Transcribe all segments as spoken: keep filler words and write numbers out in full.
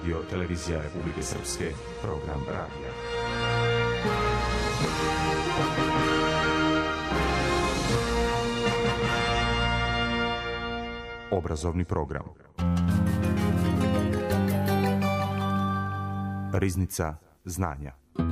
Radio Televizija Republike Srpske, program radija. Obrazovni program. Riznica znanja.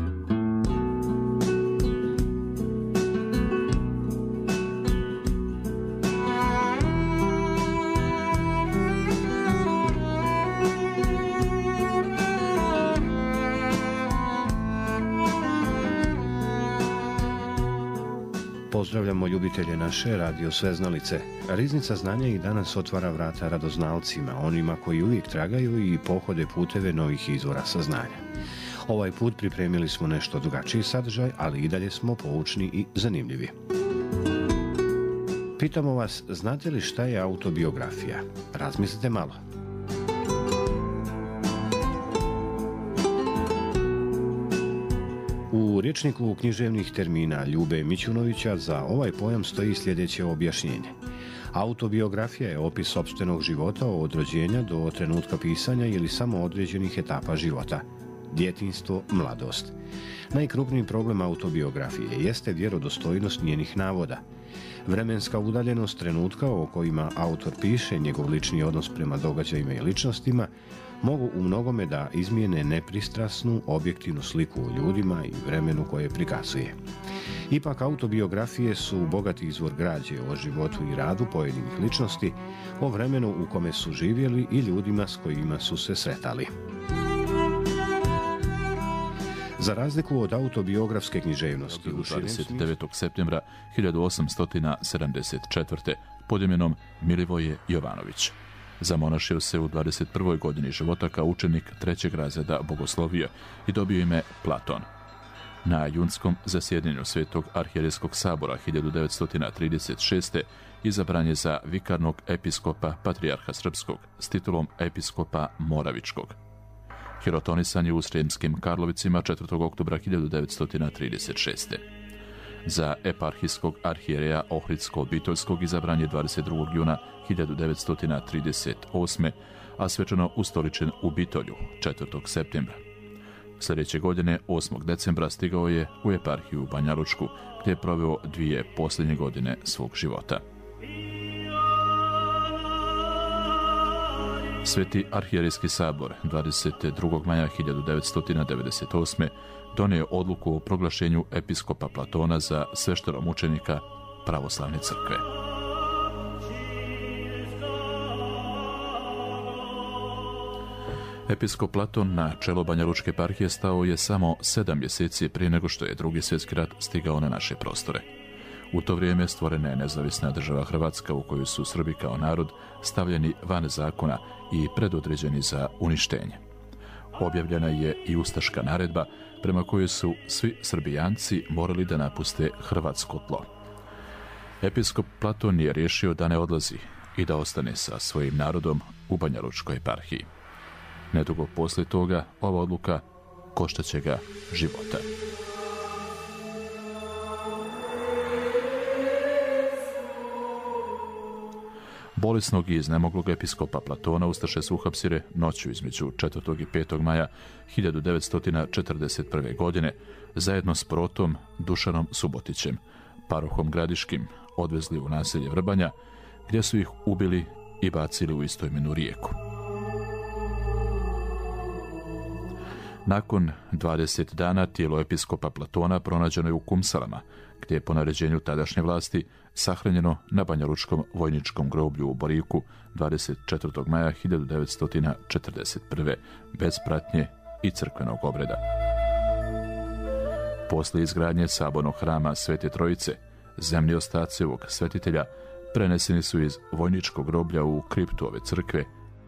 Pozdravljamo ljubitelje naše radio sveznalice. Riznica znanja i danas otvara vrata radoznalcima, onima koji uvijek tragaju i pohode puteve novih izvora saznanja. Ovaj put pripremili smo nešto drugačiji sadržaj, ali i dalje smo poučni i zanimljivi. Pitamo vas, znate li šta je autobiografija? Razmislite malo. U rječniku književnih termina Ljube Mićunovića za ovaj pojam stoji sljedeće objašnjenje. Autobiografija je opis sopstvenog života od rođenja do trenutka pisanja ili samo određenih etapa života. Djetinjstvo, mladost. Najkrupniji problem autobiografije jeste vjerodostojnost njenih navoda. Vremenska udaljenost trenutka o kojima autor piše, njegov lični odnos prema događajima i ličnostima, mogu u mnogome da izmijene nepristrasnu, objektivnu sliku o ljudima i vremenu koje prikazuje. Ipak autobiografije su bogati izvor građe o životu i radu pojedinih ličnosti, o vremenu u kome su živjeli i ljudima s kojima su se sretali. Za razliku od autobiografske književnosti, u dvadeset devetog septembra hiljadu osamsto sedamdeset četvrte pod imenom Milivoje Jovanović. Zamonašio se u dvadeset prvoj godini života kao učenik trećeg razreda bogoslovija i dobio ime Platon. Na junskom zasjedanju Svetog arhijerejskog sabora hiljadu devetsto trideset šeste izabran je za vikarnog episkopa patrijarha srpskog s titulom episkopa Moravičkog. Hirotonisan je u Sremskim Karlovicima četvrtog oktobra hiljadu devetsto trideset šeste. Za eparhijskog arhijereja Ohridsko-Bitoljskog izabran je dvadeset drugog juna hiljadu devetsto trideset osme, a svečano ustoličen u Bitolju četvrtog septembra. Sljedeće godine, osmog decembra, stigao je u eparhiju Banja Lučku, gdje je proveo dvije posljednje godine svog života. Sveti arhijerejski sabor dvadeset drugog maja hiljadu devetsto devedeset osme donio odluku o proglašenju episkopa Platona za sveštenomučenika pravoslavne crkve. Episkop Platon na čelo Banja Lučke eparhije stao je samo sedam mjeseci prije nego što je Drugi svjetski rat stigao na naše prostore. U to vrijeme stvorena je nezavisna država Hrvatska u kojoj su Srbi kao narod stavljeni van zakona i predodređeni za uništenje. Objavljena je i ustaška naredba prema kojoj su svi Srbijanci morali da napuste hrvatsko tlo. Episkop Platon je riješio da ne odlazi i da ostane sa svojim narodom u Banja Lučkoj eparhiji. Nedugo poslije toga ova odluka koštaće ga života. Bolesnog i iznemoglog episkopa Platona ustaše su uhapsile noću između četvrtog i petog maja hiljadu devetsto četrdeset prve. godine zajedno s protom Dušanom Subotićem, parohom Gradiškim, odvezli u naselje Vrbanja, gdje su ih ubili i bacili u istoimenu rijeku. Nakon dvadeset dana tijelo episkopa Platona pronađeno je u Kumsalama, gdje je po naređenju tadašnje vlasti sahranjeno na Banjalučkom vojničkom groblju u Boriku dvadeset četvrtog maja hiljadu devetsto četrdeset prve. bez pratnje i crkvenog obreda. Poslije izgradnje sabornog hrama Svete Trojice, zemlji ostaci ovog svetitelja preneseni su iz vojničkog groblja u kriptu ove crkve.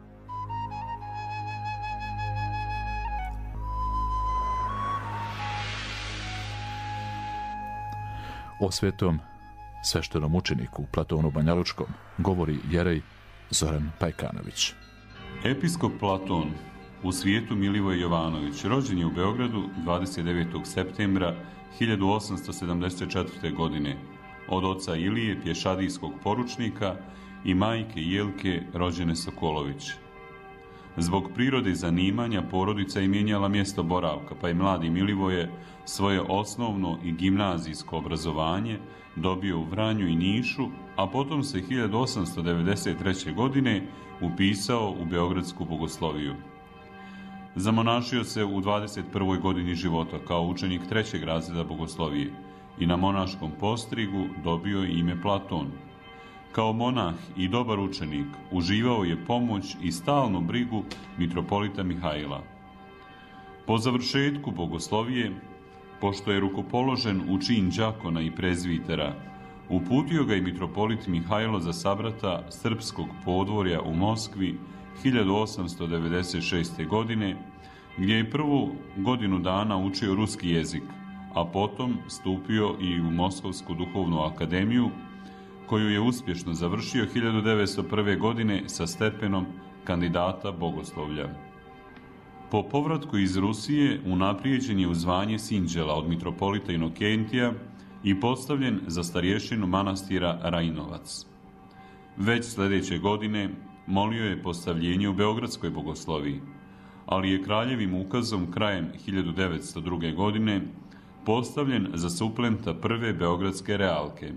O svetom sveštenom učeniku Platonu Banjalučkom govori jerej Zoran Pajkanović. Episkop Platon u svijetu Milivoje Jovanović rođen je u Beogradu dvadeset devetog septembra hiljadu osamsto sedamdeset četvrte. godine od oca Ilije, pješadijskog poručnika, i majke Jelke, rođene Sokolović. Zbog prirode zanimanja porodica je mijenjala mjesto boravka, pa je mladi Milivoje svoje osnovno i gimnazijsko obrazovanje dobio u Vranju i Nišu, a potom se hiljadu osamsto devedeset treće. godine upisao u Beogradsku bogosloviju. Zamonašio se u dvadeset prvoj godini života kao učenik trećeg razreda bogoslovije i na monaškom postrigu dobio je ime Platon. Kao monah i dobar učenik uživao je pomoć i stalnu brigu mitropolita Mihajla. Po završetku bogoslovije, pošto je rukopoložen u čin đakona i prezvitera, uputio ga i mitropolit Mihajlo za sabrata srpskog podvorja u Moskvi hiljadu osamsto devedeset šeste. godine, gdje je prvu godinu dana učio ruski jezik, a potom stupio i u Moskovsku duhovnu akademiju, koju je uspješno završio hiljadu devetsto prve. godine sa stepenom kandidata bogoslovlja. Po povratku iz Rusije unaprijeđen je u zvanje sinđela od mitropolita Inokentija i postavljen za starješinu manastira Rajinovac. Već sljedeće godine molio je postavljenje u Beogradskoj bogosloviji, ali je kraljevim ukazom krajem hiljadu devetsto druge. godine postavljen za suplenta prve beogradske realke.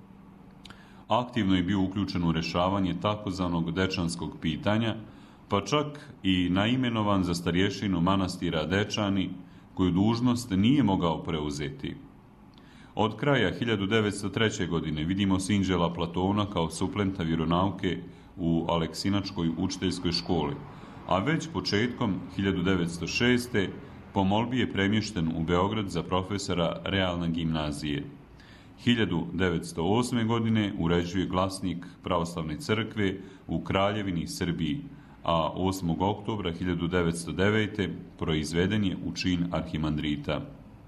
Aktivno je bio uključen u rješavanje takozvanog dečanskog pitanja, pa čak i naimenovan za starješinu manastira Dečani, koju dužnost nije mogao preuzeti. Od kraja hiljadu devetsto treće. godine vidimo sinđela Platona kao suplenta vjeronauke u Aleksinačkoj učiteljskoj školi, a već početkom hiljadu devetsto šeste. po molbi je premješten u Beograd za profesora realne gimnazije. hiljadu devetsto osme. godine uređuje glasnik pravoslavne crkve u Kraljevini Srbiji, a osmog oktobra hiljadu devetsto devete. proizveden je u čin arhimandrita.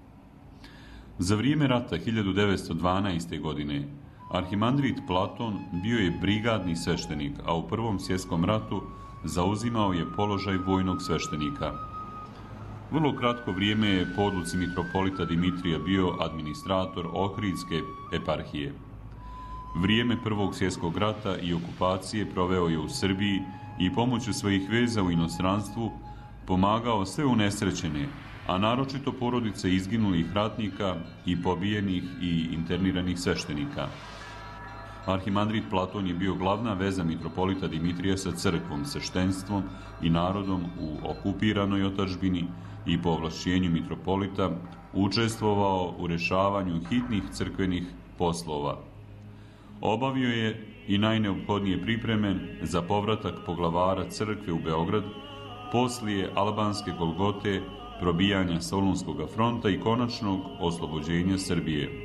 Za vrijeme rata hiljadu devetsto dvanaeste. godine arhimandrit Platon bio je brigadni sveštenik, a u Prvom svjetskom ratu zauzimao je položaj vojnog sveštenika. Vrlo kratko vrijeme je po odluci mitropolita Dimitrija bio administrator Ohridske eparhije. Vrijeme Prvog svjetskog rata i okupacije proveo je u Srbiji i pomoću svojih veza u inostranstvu pomagao sve unesrećene, a naročito porodice izginulih ratnika i pobijenih i interniranih sveštenika. Arhimandrit Platon je bio glavna veza mitropolita Dimitrija sa crkvom, sveštenstvom i narodom u okupiranoj otadžbini i po ovlašćenju mitropolita učestvovao u rješavanju hitnih crkvenih poslova. Obavio je i najneophodnije pripreme za povratak poglavara crkve u Beograd poslije albanske Golgote, probijanja Solunskog fronta i konačnog oslobođenja Srbije.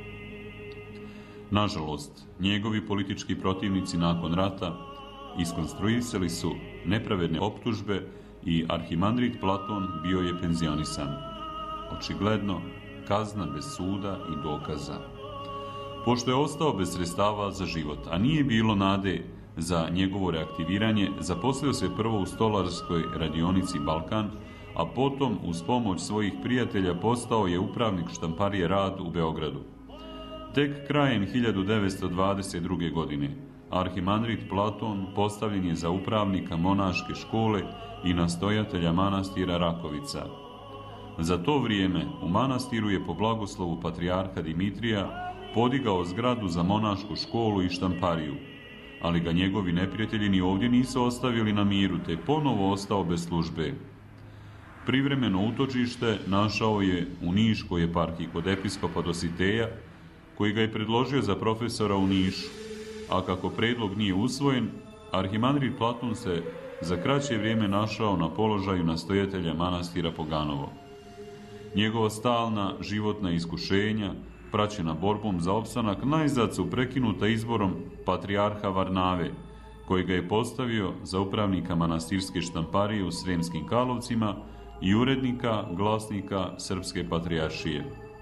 Nažalost, njegovi politički protivnici nakon rata iskonstruisali su nepravedne optužbe i arhimandrit Platon bio je penzionisan. Očigledno, kazna bez suda i dokaza. Pošto je ostao bez sredstava za život, a nije bilo nade za njegovo reaktiviranje, zaposlio se prvo u stolarskoj radionici Balkan, a potom uz pomoć svojih prijatelja postao je upravnik štamparije Rad u Beogradu. Tek krajem hiljadu devetsto dvadeset druge. godine arhimandrit Platon postavljen je za upravnika monaške škole i nastojatelja manastira Rakovica. Za to vrijeme u manastiru je po blagoslovu patrijarha Dimitrija podigao zgradu za monašku školu i štampariju, ali ga njegovi neprijatelji ni ovdje nisu ostavili na miru, te ponovo ostao bez službe. Privremeno utočište našao je u Niškoj eparhiji kod episkopa Dositeja, koji ga je predložio za profesora u Nišu, a kako predlog nije usvojen, arhimandrit Platon se za kraće vrijeme našao na položaju nastojatelja manastira Poganovo. Njegova stalna životna iskušenja, praćena borbom za opstanak, najzad su prekinuta izborom patrijarha Varnave, koji ga je postavio za upravnika manastirske štamparije u Sremskim Karlovcima i urednika glasnika Srpske patrijaršije.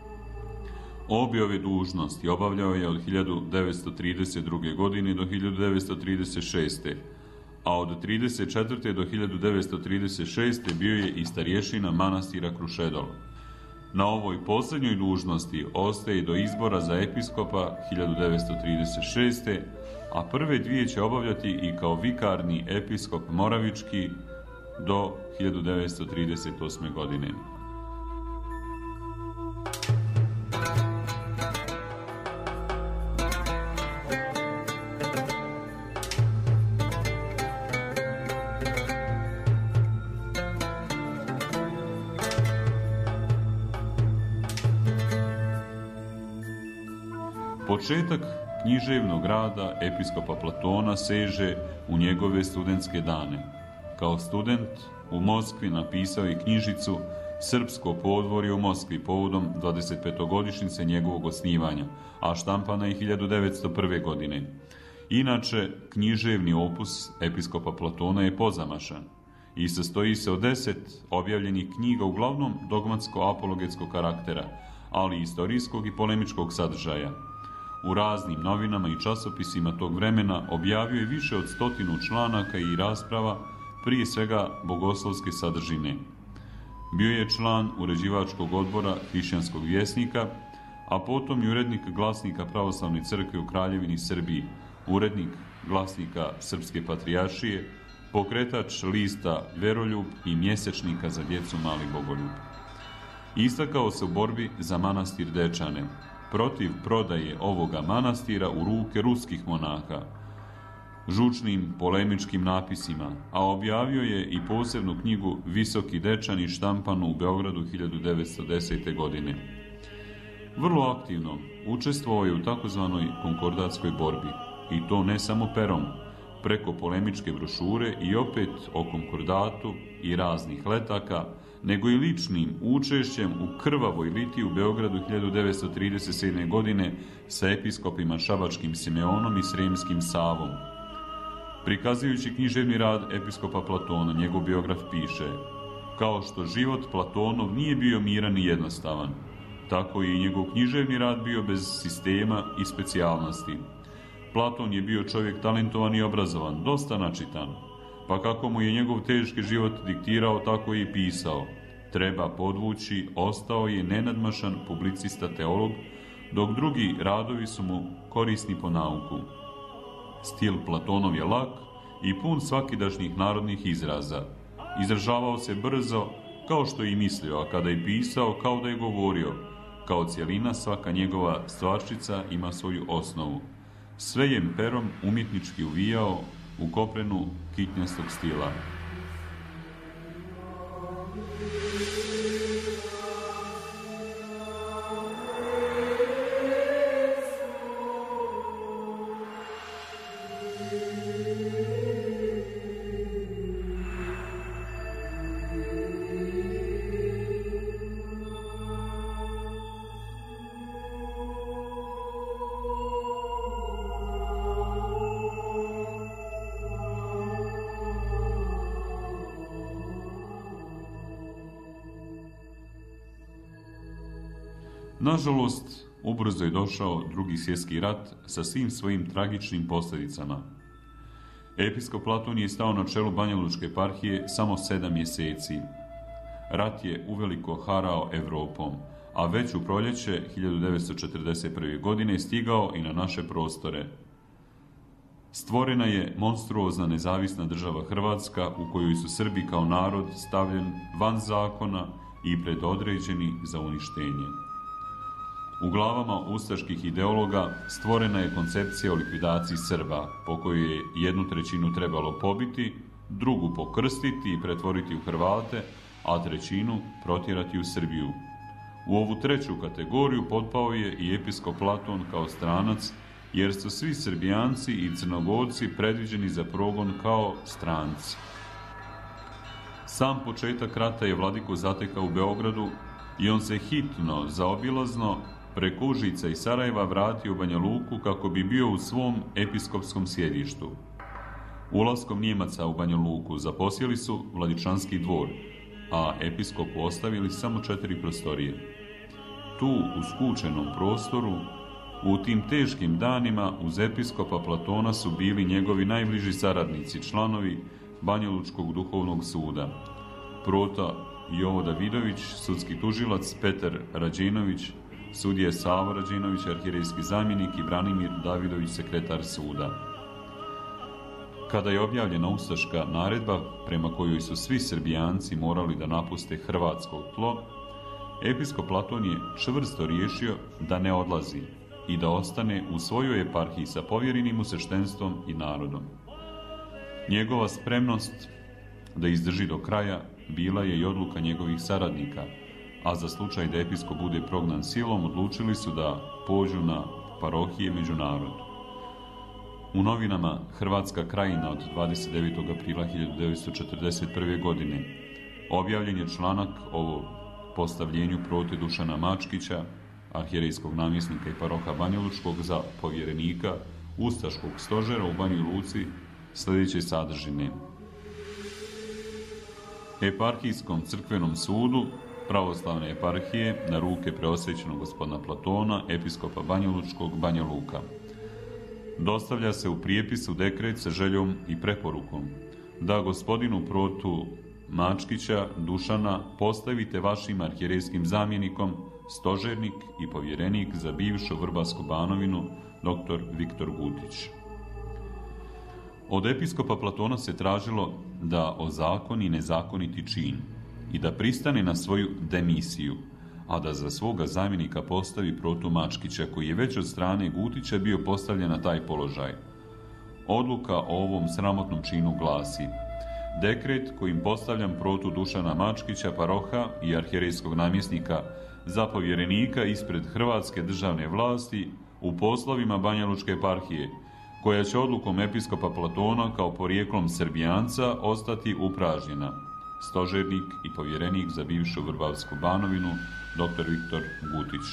Obje ove dužnosti obavljao je od hiljadu devetsto trideset druge. godine do hiljadu devetsto trideset šeste. a od trideset četvrte. do hiljadu devetsto trideset šeste. bio je i starješina manastira Krušedol. Na ovoj posljednjoj dužnosti ostaje do izbora za episkopa hiljadu devetsto trideset šeste. a prve dvije će obavljati i kao vikarni episkop Moravički do hiljadu devetsto trideset osme. godine. Početak književnog rada episkopa Platona seže u njegove studentske dane. Kao student u Moskvi napisao je knjižicu Srpsko podvorje u Moskvi povodom dvadesetpetogodišnjice njegovog osnivanja, a štampana je hiljadu devetsto prve. godine. Inače, književni opus episkopa Platona je pozamašan i sastoji se od deset objavljenih knjiga, uglavnom dogmatsko-apologetskog karaktera, ali i istorijskog i polemičkog sadržaja. U raznim novinama i časopisima tog vremena objavio je više od stotinu članaka i rasprava, prije svega bogoslovske sadržine. Bio je član uređivačkog odbora Hrišćanskog vjesnika, a potom i urednik glasnika Pravoslavne crkve u Kraljevini Srbiji, urednik glasnika Srpske patrijaršije, pokretač lista Veroljub i mjesečnika za djecu Mali Bogoljub. Istakao se u borbi za manastir Dečane, protiv prodaje ovoga manastira u ruke ruskih monaha, žučnim polemičkim napisima, a objavio je i posebnu knjigu Visoki Dečani štampanu u Beogradu hiljadu devetsto desete. godine. Vrlo aktivno učestvovao je u takozvanoj konkordatskoj borbi, i to ne samo perom, preko polemičke brošure i opet o konkordatu i raznih letaka, nego i ličnim učešćem u krvavoj litiji u Beogradu hiljadu devetsto trideset sedme. godine sa episkopima Šabačkim Simeonom i Sremskim Savom. Prikazujući književni rad episkopa Platona, njegov biograf piše: kao što život Platonov nije bio miran i jednostavan, tako je i njegov književni rad bio bez sistema i specijalnosti. Platon je bio čovjek talentovan i obrazovan, dosta načitan, pa kako mu je njegov teški život diktirao, tako je i pisao. Treba podvući, ostao je nenadmašan publicista teolog, dok drugi radovi su mu korisni po nauku. Stil Platonov je lak i pun svakidašnjih narodnih izraza. Izražavao se brzo, kao što je i mislio, a kada je pisao, kao da je govorio. Kao cjelina, svaka njegova stvarčica ima svoju osnovu. Sve je perom umjetnički uvijao u koprenu kitnjastog stila. Nažalost, ubrzo je došao Drugi svjetski rat sa svim svojim tragičnim posljedicama. Episkop Platon je stao na čelu Banjalučke eparhije samo sedam mjeseci. Rat je uveliko harao Evropom, a već u proljeće hiljadu devetsto četrdeset prve. godine stigao i na naše prostore. Stvorena je monstruozna nezavisna država Hrvatska, u kojoj su Srbi kao narod stavljen van zakona i predodređeni za uništenje. U glavama ustaških ideologa stvorena je koncepcija o likvidaciji Srba, po kojoj je jednu trećinu trebalo pobiti, drugu pokrstiti i pretvoriti u Hrvate, a trećinu protjerati u Srbiju. U ovu treću kategoriju potpao je i episkop Platon kao stranac, jer su svi Srbijanci i Crnogorci predviđeni za progon kao stranci. Sam početak rata je vladiku zatekao u Beogradu i on se hitno, zaobilazno, preko Užica i Sarajeva vratio u Banja Luku kako bi bio u svom episkopskom sjedištu. Ulaskom Njemaca u Banja Luku zaposjeli su Vladičanski dvor, a episkopu ostavili samo četiri prostorije. Tu, u skučenom prostoru, u tim teškim danima uz episkopa Platona su bili njegovi najbliži saradnici, članovi Banjalučkog duhovnog suda. Prota Jovo Davidović, sudski tužilac, Petar Rađenović, sudije Savo Rađenović, arhirejski zamjenik i Branimir Davidović, sekretar suda. Kada je objavljena ustaška naredba prema kojoj su svi Srbijanci morali da napuste hrvatsko tlo, episkop Platon je čvrsto riješio da ne odlazi i da ostane u svojoj eparhiji sa povjerenim mu sveštenstvom i narodom. Njegova spremnost da izdrži do kraja bila je i odluka njegovih saradnika, a za slučaj da episkop bude prognan silom, odlučili su da pođu na parohije među narod. U novinama Hrvatska krajina od dvadeset devetog aprila hiljadu devetsto četrdeset prve. godine objavljen je članak o postavljenju prote Dušana Mačkića, arhijerejskog namjesnika i paroha Banjalučkog, za povjerenika ustaškog stožera u Banji Luci sljedeće sadržine. Eparhijskom crkvenom sudu pravoslavne eparhije na ruke preosvećenog gospodina Platona, episkopa Banjalučkog, Banja Luka. Dostavlja se u prijepisu dekret sa željom i preporukom da gospodinu protu Mačkića Dušana postavite vašim arhijerejskim zamjenikom, stožernik i povjerenik za bivšu Vrbasku Banovinu, doktor Viktor Gutić. Od episkopa Platona se tražilo da ozakoni nezakoniti čin i da pristane na svoju demisiju, a da za svoga zamjenika postavi protu Mačkića, koji je već od strane Gutića bio postavljen na taj položaj. Odluka o ovom sramotnom činu glasi: dekret kojim postavljam protu Dušana Mačkića, paroha i arhijerejskog namjesnika za povjerenika ispred hrvatske državne vlasti u poslovima Banjalučke eparhije, koja će odlukom episkopa Platona kao porijeklom Srbijanca ostati upražnjena. Stožernik i povjerenik za bivšu Vrbavsku Banovinu, doktor Viktor Gutić.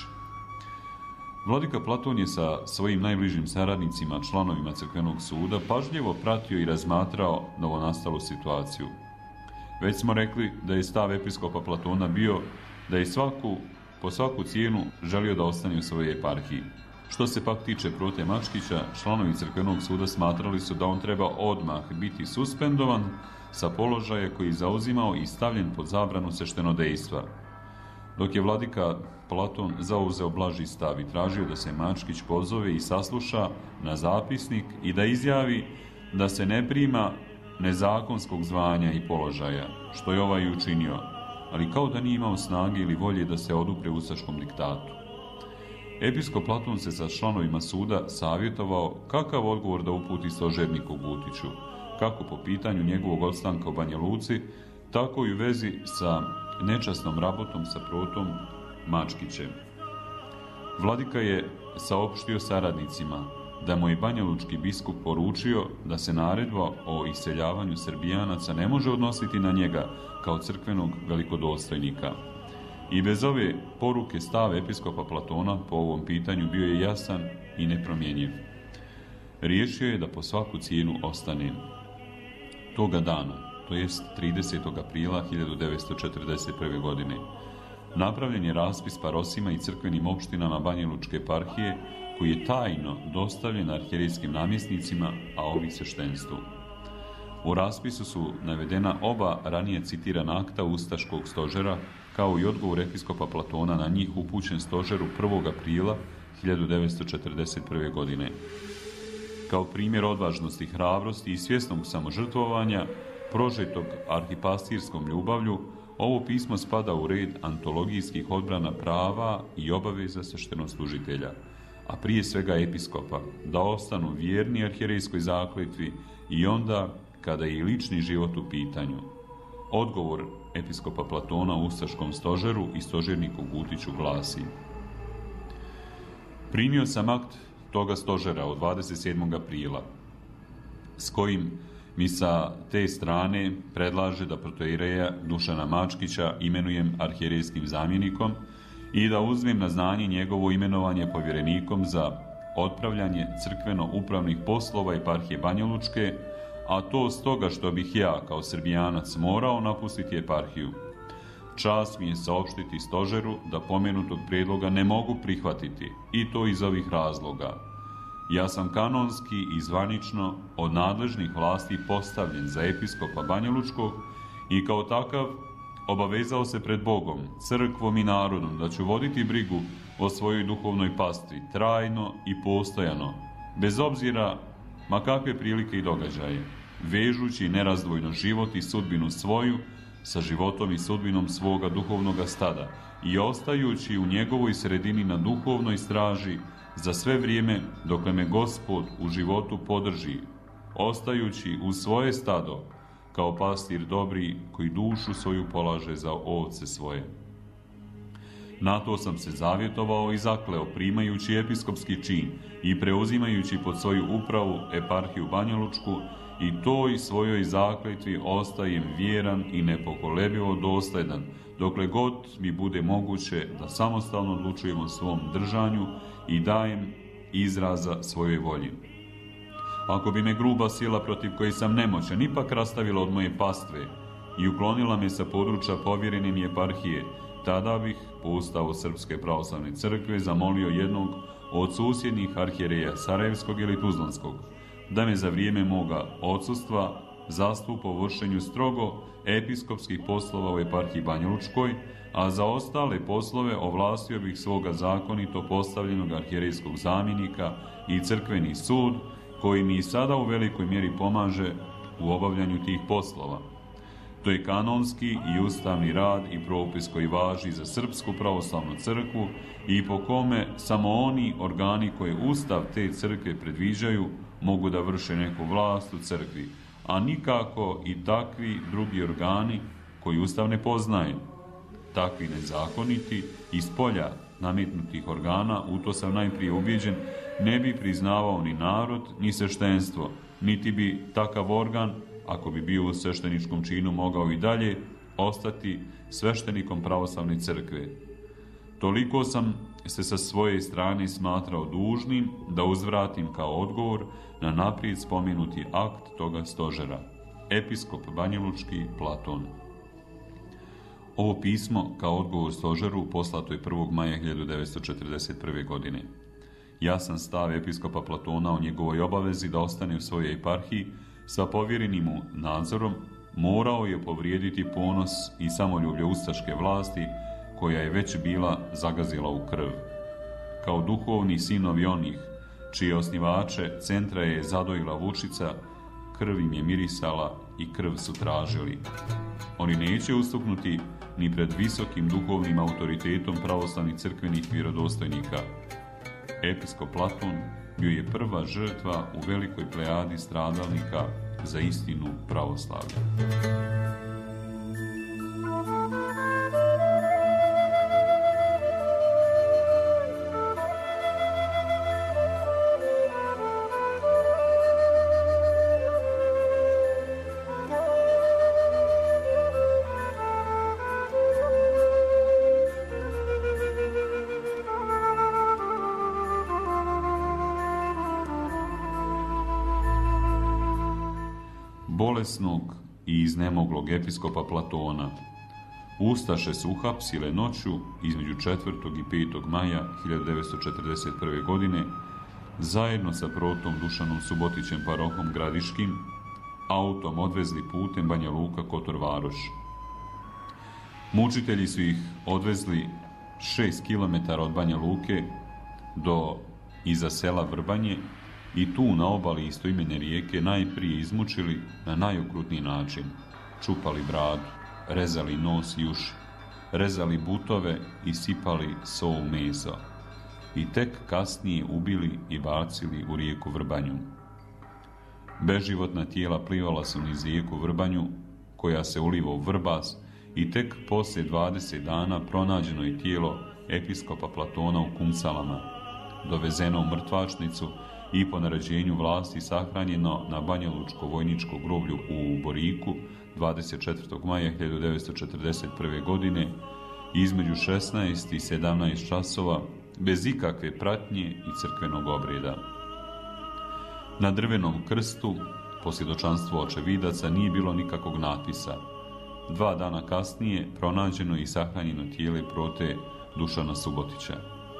Vladika Platon je sa svojim najbližim saradnicima, članovima crkvenog suda, pažljivo pratio i razmatrao novonastalu situaciju. Već smo rekli da je stav episkopa Platona bio da je svaku, po svaku cijenu želio da ostane u svojoj eparhiji. Što se pak tiče prote Mačkića, članovi crkvenog suda smatrali su da on treba odmah biti suspendovan sa položaja koji je zauzimao i stavljen pod zabranu sveštenodejstva, dok je vladika Platon zauzeo blaži stav i tražio da se Mačkić pozove i sasluša na zapisnik i da izjavi da se ne prima nezakonskog zvanja i položaja, što je ovaj učinio, ali kao da nije imao snage ili volje da se odupre ustaškom diktatu. Episkop Platon se sa članovima suda savjetovao kakav odgovor da uputi stožerniku Gutiću, kako po pitanju njegovog ostanka u Banja Luci, tako i u vezi sa nečasnom rabotom sa protom Mačkićem. Vladika je saopštio saradnicima da mu je banjalučki biskup poručio da se naredba o iseljavanju Srbijanaca ne može odnositi na njega kao crkvenog velikodostojnika. I bez ove poruke stav episkopa Platona po ovom pitanju bio je jasan i nepromjenjiv. Riješio je da po svaku cijenu ostane. Toga dana, to jest tridesetog aprila hiljadu devetsto četrdeset prve. godine, napravljen je raspis parosima i crkvenim opštinama Banjalučke eparhije, koji je tajno dostavljen arhijerejskim namjesnicima, a ovi sveštenstvu. U raspisu su navedena oba ranije citirana akta ustaškog stožera, kao i odgovor episkopa Platona na njih upućen stožeru prvog aprila hiljadu devetsto četrdeset prve. godine. Kao primjer odvažnosti, hrabrosti i svjesnog samožrtvovanja, prožetog arhipastirskom ljubavlju, ovo pismo spada u red antologijskih odbrana prava i obaveza sveštenoslužitelja, a prije svega episkopa, da ostanu vjerni arhijerejskoj zakletvi i onda kada je i lični život u pitanju. Odgovor episkopa Platona u ustaškom stožeru i stožerniku Gutiću glasi: primio sam akt toga stožera od dvadeset sedmog aprila, s kojim mi sa te strane predlaže da protoijereja Dušana Mačkića imenujem arhijerejskim zamjenikom i da uzmem na znanje njegovo imenovanje povjerenikom za otpravljanje crkveno-upravnih poslova eparhije Banjalučke, a to stoga što bih ja, kao Srbijanac, morao napustiti eparhiju. Čast mi je saopštiti stožeru da pomenutog prijedloga ne mogu prihvatiti, i to iz ovih razloga. Ja sam kanonski i zvanično od nadležnih vlasti postavljen za episkopa Banjalučkog i kao takav obavezao se pred Bogom, crkvom i narodom da ću voditi brigu o svojoj duhovnoj pastvi trajno i postojano, bez obzira ma kakve prilike i događaje. vežući nerazdvojno život i sudbinu svoju sa životom i sudbinom svoga duhovnoga stada i ostajući u njegovoj sredini na duhovnoj straži za sve vrijeme dokle me Gospod u životu podrži, ostajući u svoje stado kao pastir dobri koji dušu svoju polaže za ovce svoje. Na to sam se zavjetovao i zakleo, primajući episkopski čin i preuzimajući pod svoju upravu eparhiju Banjalučku, i toj svojoj zakletvi ostajem vjeran i nepokolebljivo dosljedan, dokle god mi bude moguće da samostalno odlučujem o svom držanju i dajem izraza svojoj volji. Ako bi me gruba sila protiv koje sam nemoćan ipak rastavila od moje pastve i uklonila me sa područja povjerene mi eparhije, tada bih po ustavu Srpske pravoslavne crkve zamolio jednog od susjednih arhijereja Sarajevskog ili Tuzlanskog da me za vrijeme moga odsustva zastupa u vršenju strogo episkopskih poslova u eparhiji Banjalučkoj, a za ostale poslove ovlastio bih svoga zakonito postavljenog arhijerejskog zamjenika i crkveni sud, koji mi i sada u velikoj mjeri pomaže u obavljanju tih poslova. To je kanonski i ustavni rad i propis koji važi za Srpsku pravoslavnu crkvu i po kome samo oni organi koje ustav te crkve predviđaju mogu da vrše neku vlast u crkvi, a nikako i takvi drugi organi koji ustav ne poznaje. Takvi nezakoniti iz polja nametnutih organa, u to sam najprije ubijeđen, ne bi priznavao ni narod, ni sveštenstvo, niti bi takav organ, ako bi bio u svešteničkom činu, mogao i dalje ostati sveštenikom pravoslavne crkve. Toliko sam se sa svoje strane smatrao dužnim da uzvratim kao odgovor na naprijed spomenuti akt toga stožera. Episkop Banjalučki Platon. Ovo pismo kao odgovor stožeru poslato je prvog maja hiljadu devetsto četrdeset prve. godine. Jasan stav episkopa Platona o njegovoj obavezi da ostane u svojoj eparhiji sa povjerenim mu nadzorom morao je povrijediti ponos i samoljublje ustaške vlasti koja je već bila zagazila u krv. Kao duhovni sinovi onih čije osnivače centra je zadojila vučica, krv im je mirisala i krv su tražili. Oni neće ustuknuti ni pred visokim duhovnim autoritetom pravoslavnih crkvenih vjerodostojnika. Episkop Platon bio je prva žrtva u velikoj plejadi stradalnika za istinu pravoslavlja. Bolesnog i iznemoglog episkopa Platona ustaše su uhapsile noću između četvrtog i petog maja hiljadu devetsto četrdeset prve. godine zajedno sa protom Dušanom Subotićem parohom Gradiškim autom odvezli putem Banja Luka Kotor Varoš. Mučitelji su ih odvezli šest kilometara od Banja Luke do iza sela Vrbanje i tu na obali istoimene rijeke najprije izmučili na najokrutniji način. Čupali bradu, rezali nos i uši, rezali butove i sipali so u meso. I tek kasnije ubili i bacili u rijeku Vrbanju. Beživotna tijela plivala su niz rijeku Vrbanju, koja se uliva u Vrbas, i tek poslije dvadeset dana pronađeno je tijelo episkopa Platona u Kumsalama, dovezeno u mrtvačnicu i po naređenju vlasti sahranjeno na Banjalučko vojničko groblju u Boriku dvadeset četvrtog maja hiljadu devetsto četrdeset prve. godine između šesnaest i sedamnaest časova bez ikakve pratnje i crkvenog obreda. Na drvenom krstu, po svjedočanstvu očevidaca, nije bilo nikakvog natpisa. Dva dana kasnije pronađeno i sahranjeno tijelo prote Dušana Subotića.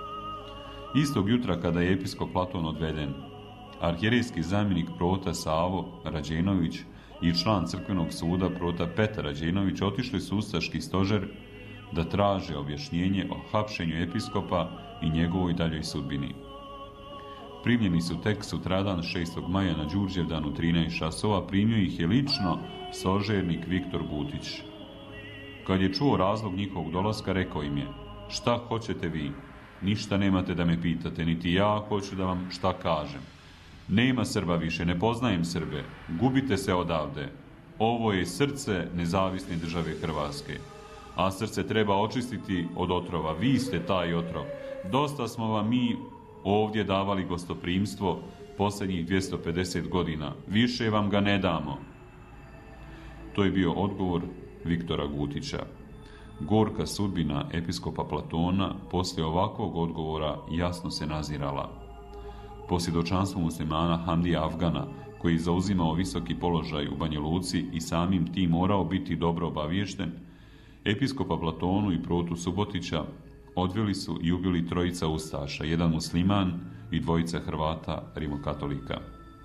Istog jutra kada je episkop Platon odveden, arhijerejski zamjenik prota Savo Rađenović i član crkvenog suda prota Petar Rađenović otišli su u ustaški stožer da traže objašnjenje o hapšenju episkopa i njegovoj daljoj sudbini. Primljeni su tek sutradan šestog maja na Đurđevdan u trinaest časova, primio ih je lično stožernik Viktor Gutić. Kad je čuo razlog njihovog dolaska, rekao im je: šta hoćete vi? Ništa nemate da me pitate, niti ja hoću da vam šta kažem. Nema Srba više, ne poznajem Srbe, gubite se odavde. Ovo je srce nezavisne države Hrvatske, a srce treba očistiti od otrova. Vi ste taj otrov. Dosta smo vam mi ovdje davali gostoprimstvo posljednjih dvjesto pedeset godina. Više vam ga ne damo. To je bio odgovor Viktora Gutića. Gorka sudbina episkopa Platona poslije ovakvog odgovora jasno se nazirala. Po svjedočanstvu muslimana Hamdija Afgana, koji zauzimao visoki položaj u Banja Luci i samim tim morao biti dobro obaviješten, episkopa Platonu i protu Subotića odveli su i ubili trojica ustaša, jedan musliman i dvojica Hrvata rimokatolika.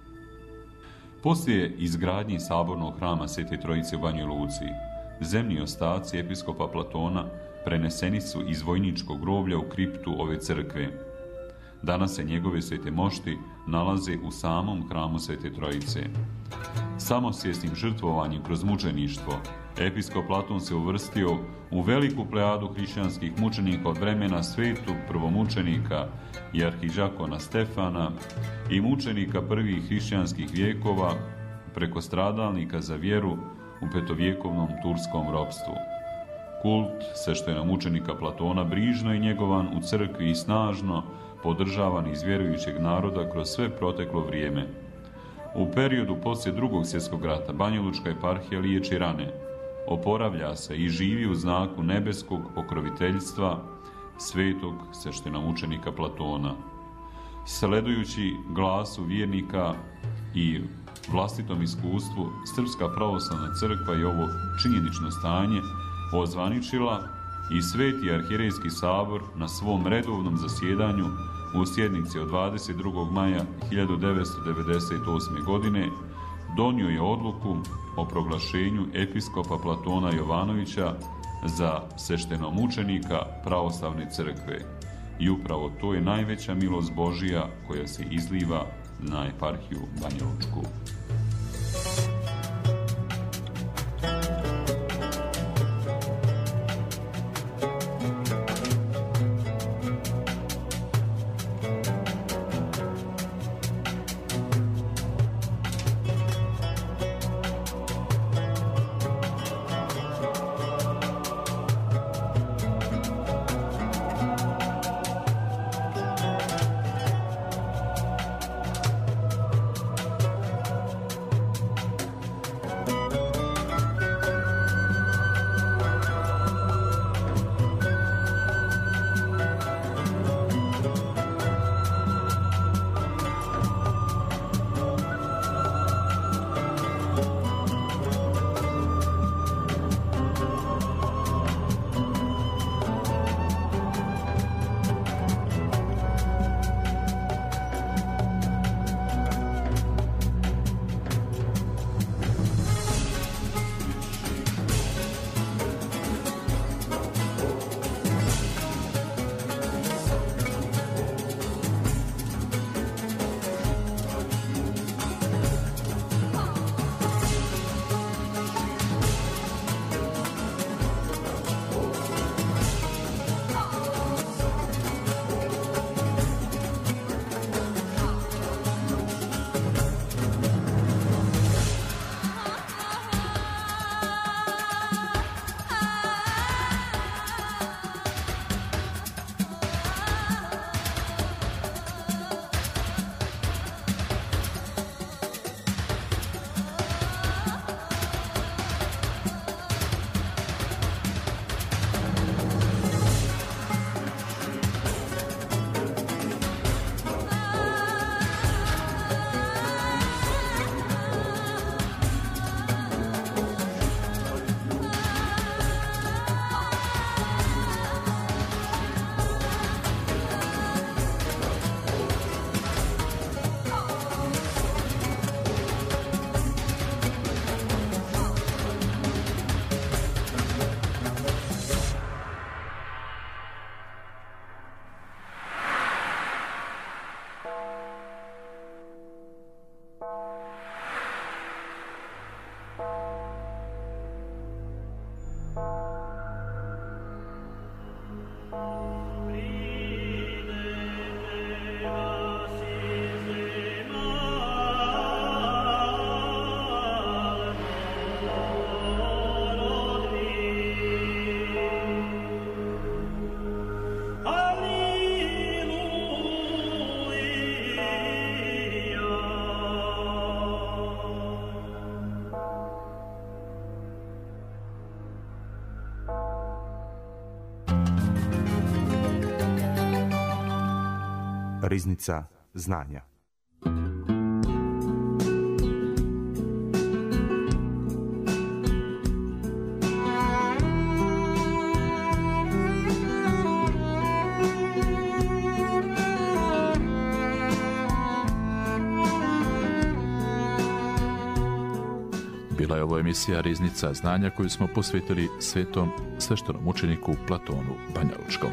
Poslije izgradnje sabornog hrama Svete Trojice u Banjoj Luci, zemlji ostaci episkopa Platona preneseni su iz vojničkog groblja u kriptu ove crkve. Danas se njegove svete mošti nalaze u samom hramu Svete Trojice. Samosvjesnim žrtvovanjem kroz mučeništvo, episkop Platon se uvrstio u veliku plejadu hrišćanskih mučenika od vremena svetog prvomučenika i arhidžakona Stefana i mučenika prvih hrišćanskih vijekova preko stradalnika za vjeru u petovjekovnom turskom ropstvu. Kult sveštenomučenika Platona brižno je njegovan u crkvi i snažno podržavan iz vjerujućeg naroda kroz sve proteklo vrijeme. U periodu poslije drugog svjetskog rata Banjalučka eparhija liječi rane, oporavlja se i živi u znaku nebeskog pokroviteljstva svetog sveštenomučenika Platona. Sledujući glasu vjernika i vlastitom iskustvu, Srpska pravoslavna crkva je ovo činjenično stanje ozvaničila i Sveti arhierejski sabor na svom redovnom zasjedanju u sjednici od dvadeset drugog maja hiljadu devetsto devedeset osme. godine donio je odluku o proglašenju episkopa Platona Jovanovića za sveštenomučenika pravoslavne crkve. I upravo to je najveća milost Božija koja se izliva na eparhiju Banjalučku. Riznica znanja. Bila je ovo emisija Riznica znanja koju smo posvetili svetom sveštenom učeniku Platonu Banjalučkom.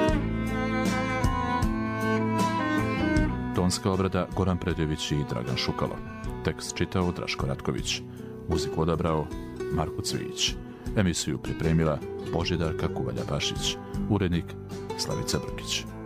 Tonska obrada Goran Predjević i Dragan Šukalo. Tekst čitao Draško Ratković. Muziku odabrao Marko Cvijić. Emisiju pripremila Božidarka Kuvalja Bašić. Urednik Slavica Brkić.